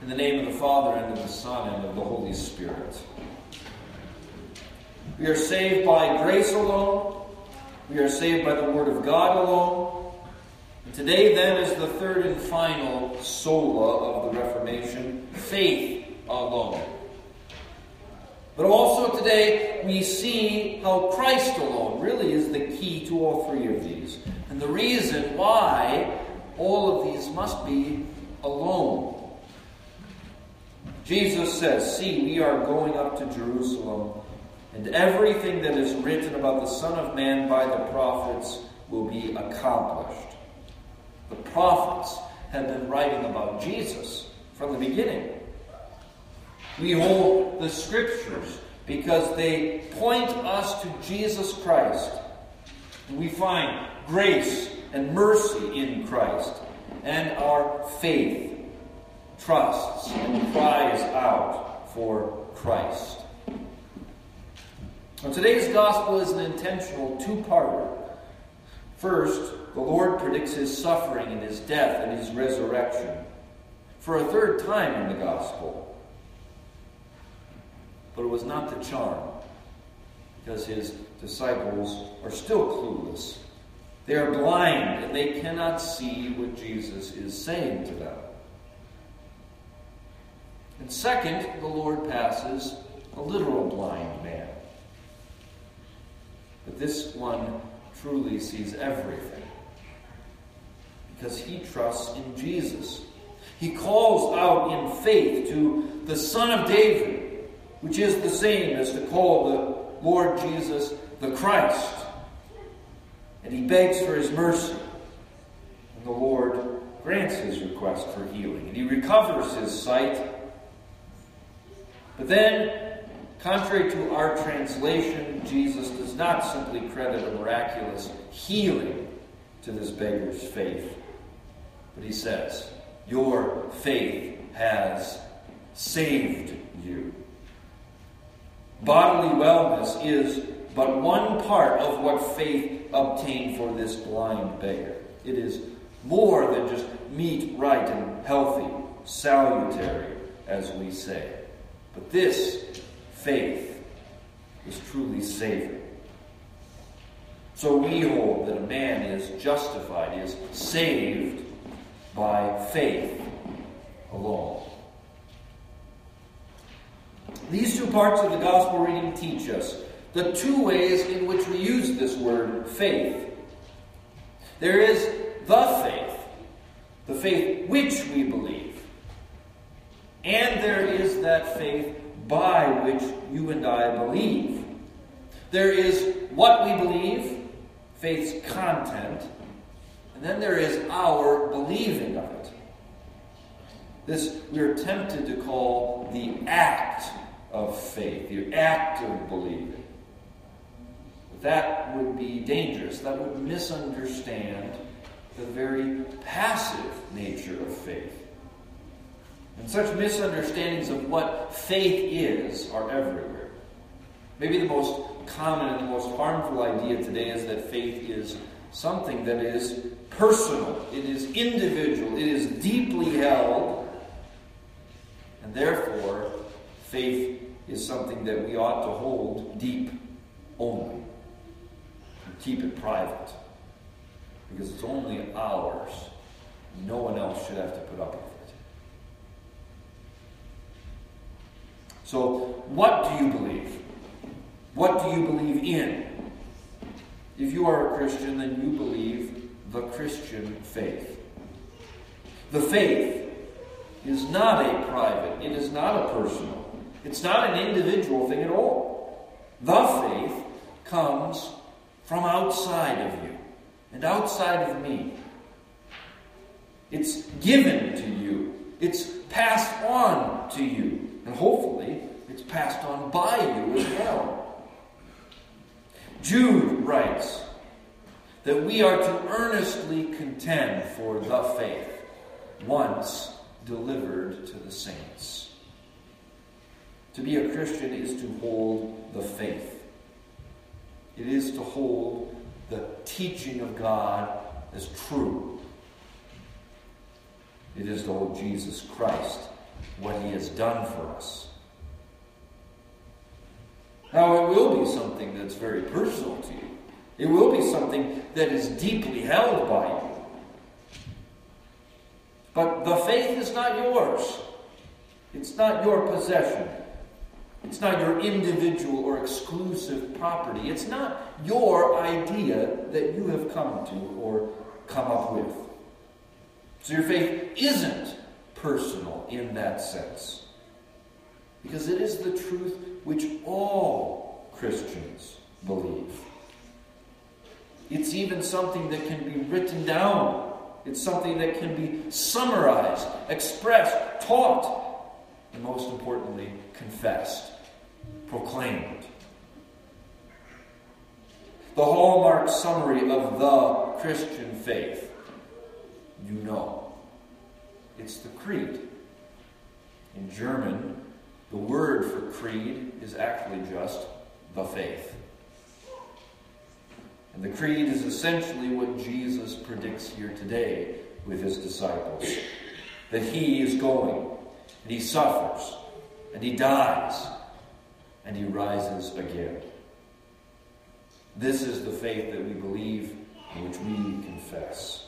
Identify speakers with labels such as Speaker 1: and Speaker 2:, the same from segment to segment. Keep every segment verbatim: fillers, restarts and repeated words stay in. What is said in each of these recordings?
Speaker 1: the name of the Father, and of the Son, and of the Holy Spirit. We are saved by grace alone. We are saved by the Word of God alone. And today, then, is the third and final sola of the Reformation, faith alone. But also today, we see how Christ alone really is the key to all three of these. And the reason why all of these must be alone. Jesus says, "See, we are going up to Jerusalem, and everything that is written about the Son of Man by the prophets will be accomplished." The prophets have been writing about Jesus from the beginning. We hold the Scriptures because they point us to Jesus Christ. And we find grace and mercy in Christ. And our faith trusts and cries out for Christ. Now, today's gospel is an intentional two-parter. First, the Lord predicts his suffering and his death and his resurrection for a third time in the gospel. But it was not the charm, because his disciples are still clueless. They are blind, and they cannot see what Jesus is saying to them. And second, the Lord passes a literal blind man. But this one truly sees everything, because he trusts in Jesus. He calls out in faith to the Son of David, which is the same as to call the Lord Jesus the Christ. And he begs for his mercy. And the Lord grants his request for healing. And he recovers his sight. But then, contrary to our translation, Jesus does not simply credit a miraculous healing to this beggar's faith. But he says, "Your faith has saved you." Bodily wellness is but one part of what faith obtained for this blind beggar. It is more than just meet right and healthy, salutary, as we say. But this faith is truly saving. So we hold that a man is justified, is saved by faith alone. These two parts of the gospel reading teach us the two ways in which we use this word faith. There is the faith, the faith which we believe. And there is that faith by which you and I believe. There is what we believe, faith's content, and then there is our believing of it. This we are tempted to call the act of faith, the act of believing. But that would be dangerous. That would misunderstand the very passive nature of faith. And such misunderstandings of what faith is are everywhere. Maybe the most common and the most harmful idea today is that faith is something that is personal, it is individual, it is deeply held, and therefore faith is something that we ought to hold deep only and keep it private, because it's only ours. No one else should have to put up with it. So, what do you believe? What do you believe in? If you are a Christian, then you believe the Christian faith. The faith is not a private, it is not a personal, it's not an individual thing at all. The faith comes from outside of you and outside of me. It's given to you. It's passed on to you. And hopefully, it's passed on by you as well. Jude writes that we are to earnestly contend for the faith once delivered to the saints. To be a Christian is to hold the faith. It is to hold the teaching of God as true. It is to hold Jesus Christ, has done for us. Now, it will be something that's very personal to you. It will be something that is deeply held by you. But the faith is not yours. It's not your possession. It's not your individual or exclusive property. It's not your idea that you have come to or come up with. So your faith isn't personal in that sense. Because it is the truth which all Christians believe. It's even something that can be written down. It's something that can be summarized, expressed, taught, and most importantly, confessed, proclaimed. The hallmark summary of the Christian faith, you know. It's the creed. In German, the word for creed is actually just the faith. And the creed is essentially what Jesus predicts here today with his disciples. That he is going, and he suffers, and he dies, and he rises again. This is the faith that we believe and which we confess.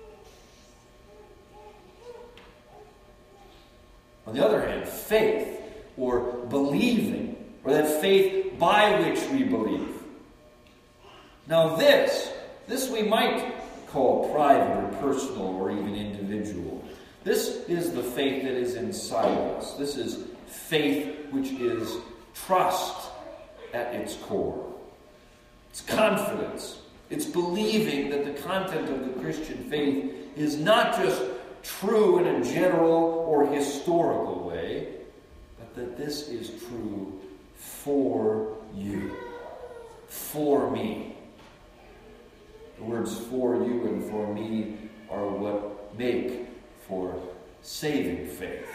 Speaker 1: On the other hand, faith, or believing, or that faith by which we believe. Now this, this we might call private or personal or even individual. This is the faith that is inside of us. This is faith which is trust at its core. It's confidence. It's believing that the content of the Christian faith is not just true in a general or historical way, but that this is true for you, for me. The words for you and for me are what make for saving faith.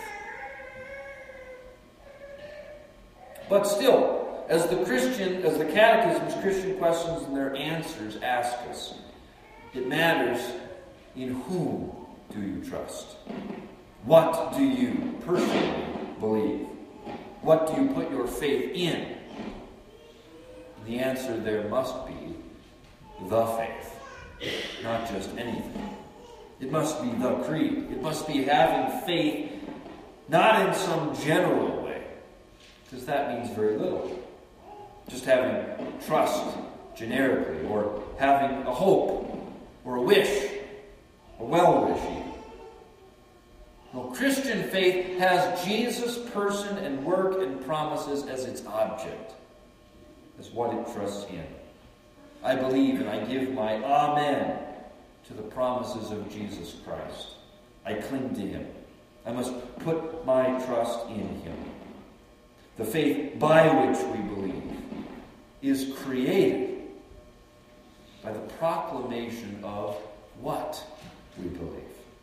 Speaker 1: But still, as the Christian, as the Catechism's Christian questions and their answers ask us, it matters in whom do you trust? What do you personally believe? What do you put your faith in? And the answer there must be the faith, not just anything. It must be the creed. It must be having faith not in some general way, because that means very little. Just having trust generically, or having a hope, or a wish, a well-wishing. No, Christian faith has Jesus' person and work and promises as its object, as what it trusts in. I believe and I give my amen to the promises of Jesus Christ. I cling to him. I must put my trust in him. The faith by which we believe is created by the proclamation of what we believe.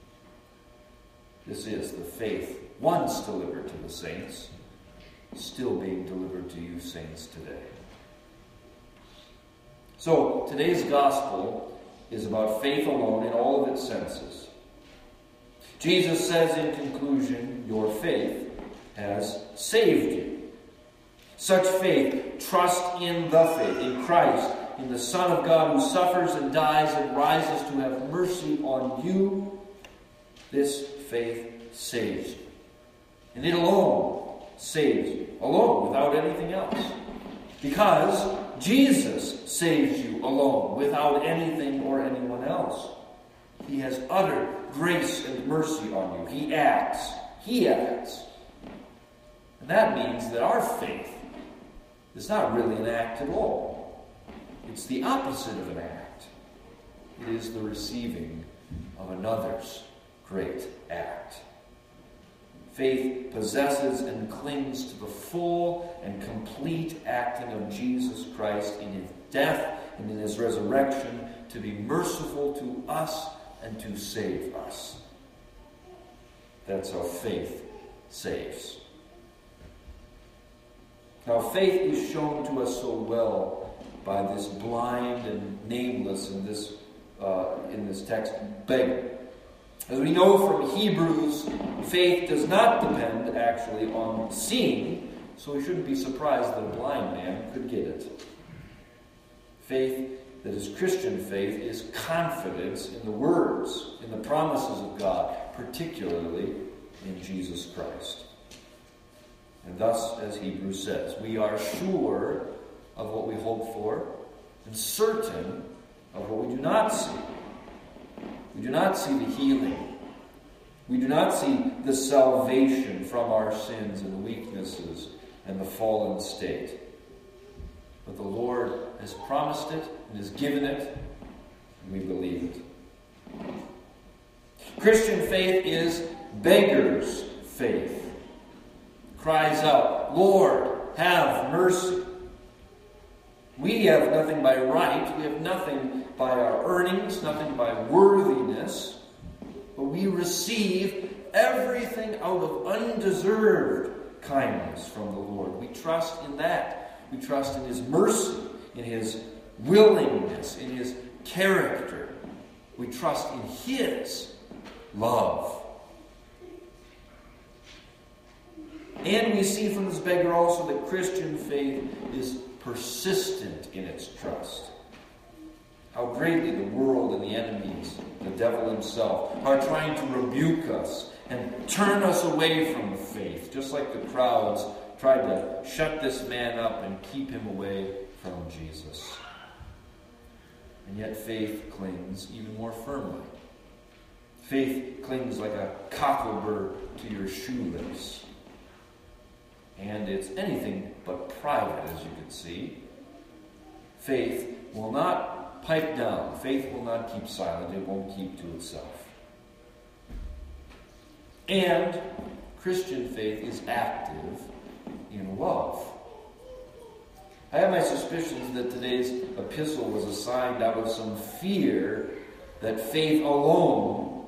Speaker 1: This is the faith once delivered to the saints, still being delivered to you saints today. So, today's gospel is about faith alone in all of its senses. Jesus says in conclusion, your faith has saved you. Such faith, trust in the faith, in Christ, in the Son of God who suffers and dies and rises to have mercy on you. This faith saves you. And it alone saves you. Alone, without anything else. Because Jesus saves you alone, without anything or anyone else. He has utter grace and mercy on you. He acts. He acts. And that means that our faith is not really an act at all. It's the opposite of an act. It is the receiving of another's great act. Faith possesses and clings to the full and complete acting of Jesus Christ in his death and in his resurrection to be merciful to us and to save us. That's how faith saves. Now, faith is shown to us so well by this blind and nameless in this uh, in this text beggar. As we know from Hebrews, faith does not depend actually on seeing, so we shouldn't be surprised that a blind man could get it. Faith that is Christian faith is confidence in the words, in the promises of God, particularly in Jesus Christ. And thus, as Hebrews says, we are sure of what we hope for and certain of what we do not see. We do not see the healing. We do not see the salvation from our sins and weaknesses and the fallen state. But the Lord has promised it and has given it, and we believe it. Christian faith is beggar's faith. It cries out, "Lord, have mercy." We have nothing by right. We have nothing by our earnings, nothing by worthiness. But we receive everything out of undeserved kindness from the Lord. We trust in that. We trust in His mercy, in His willingness, in His character. We trust in His love. And we see from this beggar also that Christian faith is persistent in its trust. How greatly the world and the enemies, the devil himself, are trying to rebuke us and turn us away from the faith, just like the crowds tried to shut this man up and keep him away from Jesus. And yet faith clings even more firmly. Faith clings like a cocklebur to your shoelace. And it's anything but private, as you can see. Faith will not pipe down. Faith will not keep silent. It won't keep to itself. And Christian faith is active in love. I have my suspicions that today's epistle was assigned out of some fear that faith alone,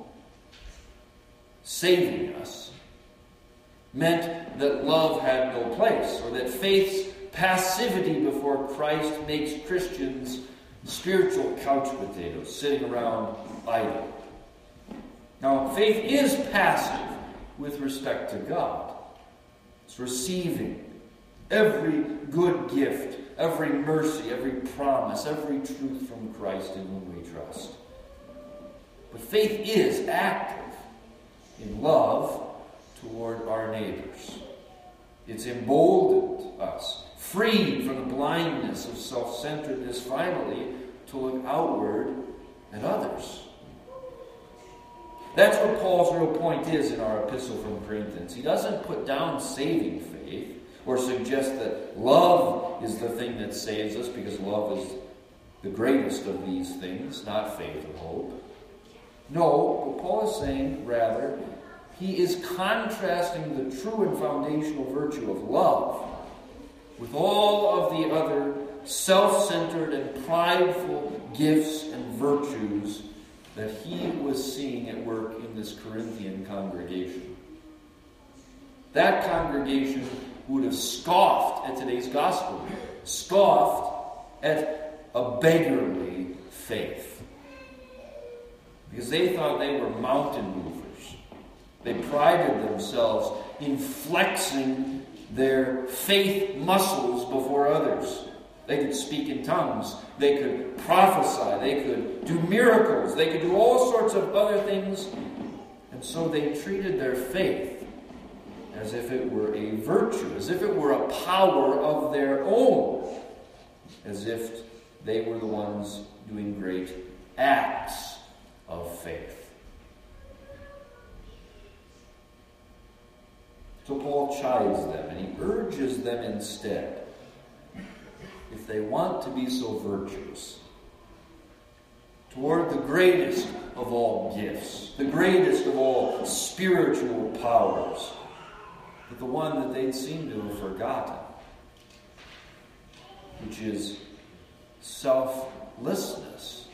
Speaker 1: saving us, meant that love had no place, or that faith's passivity before Christ makes Christians spiritual couch potatoes sitting around idle. Now, faith is passive with respect to God. It's receiving every good gift, every mercy, every promise, every truth from Christ in whom we trust. But faith is active in love toward our neighbors. It's emboldened us, freed from the blindness of self-centeredness, finally, to look outward at others. That's what Paul's real point is in our epistle from Corinthians. He doesn't put down saving faith or suggest that love is the thing that saves us, because love is the greatest of these things, not faith or hope. No, what Paul is saying, rather, he is contrasting the true and foundational virtue of love with all of the other self-centered and prideful gifts and virtues that he was seeing at work in this Corinthian congregation. That congregation would have scoffed at today's gospel, scoffed at a beggarly faith, because they thought they were mountain movers. They prided themselves in flexing their faith muscles before others. They could speak in tongues. They could prophesy. They could do miracles. They could do all sorts of other things. And so they treated their faith as if it were a virtue, as if it were a power of their own, as if they were the ones doing great acts of faith. So Paul chides them, and he urges them instead, if they want to be so virtuous, toward the greatest of all gifts, the greatest of all spiritual powers, but the one that they'd seem to have forgotten, which is selflessness,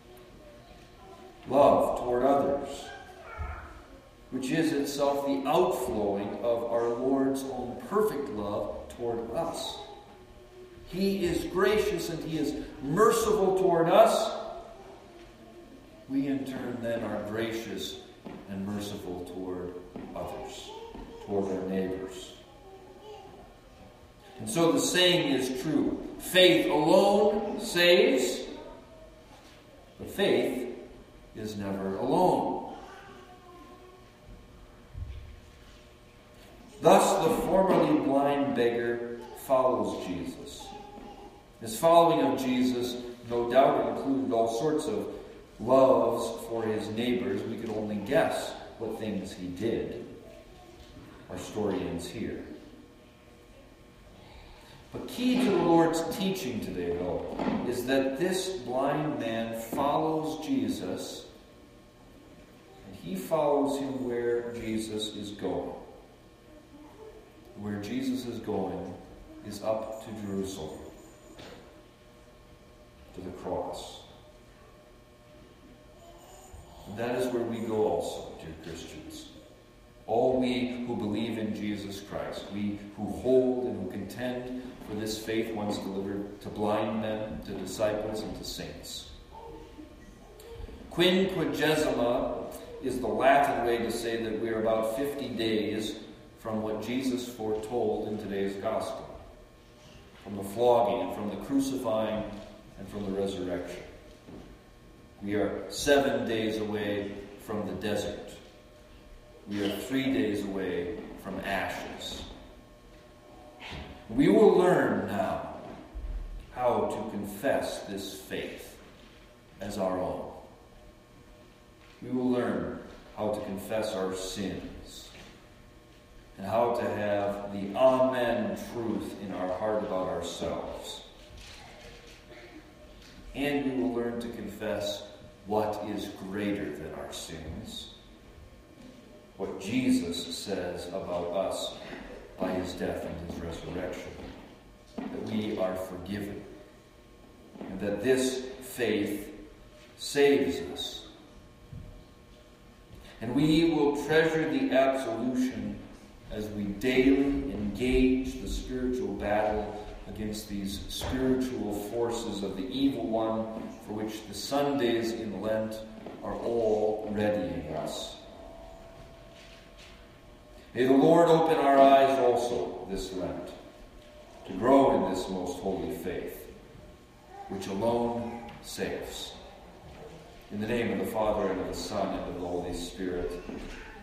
Speaker 1: love toward others, which is itself the outflowing of our Lord's own perfect love toward us. He is gracious and He is merciful toward us. We in turn then are gracious and merciful toward others, toward our neighbors. And so the saying is true. Faith alone saves, but faith is never alone. Thus, the formerly blind beggar follows Jesus. His following of Jesus no doubt included all sorts of loves for his neighbors. We could only guess what things he did. Our story ends here. But key to the Lord's teaching today, though, is that this blind man follows Jesus, and he follows him where Jesus is going. Where Jesus is going is up to Jerusalem, to the cross. And that is where we go also, dear Christians. All we who believe in Jesus Christ, we who hold and who contend for this faith once delivered to blind men, to disciples, and to saints. Quinquagesima is the Latin way to say that we are about fifty days from what Jesus foretold in today's gospel. From the flogging and from the crucifying and from the resurrection. We are seven days away from the desert. We are three days away from ashes. We will learn now how to confess this faith as our own. We will learn how to confess our sins and how to have the Amen truth in our heart about ourselves. And we will learn to confess what is greater than our sins, what Jesus says about us by his death and his resurrection, that we are forgiven, and that this faith saves us. And we will treasure the absolution as we daily engage the spiritual battle against these spiritual forces of the evil one, for which the Sundays in Lent are all readying us. May the Lord open our eyes also this Lent to grow in this most holy faith, which alone saves. In the name of the Father, and of the Son, and of the Holy Spirit.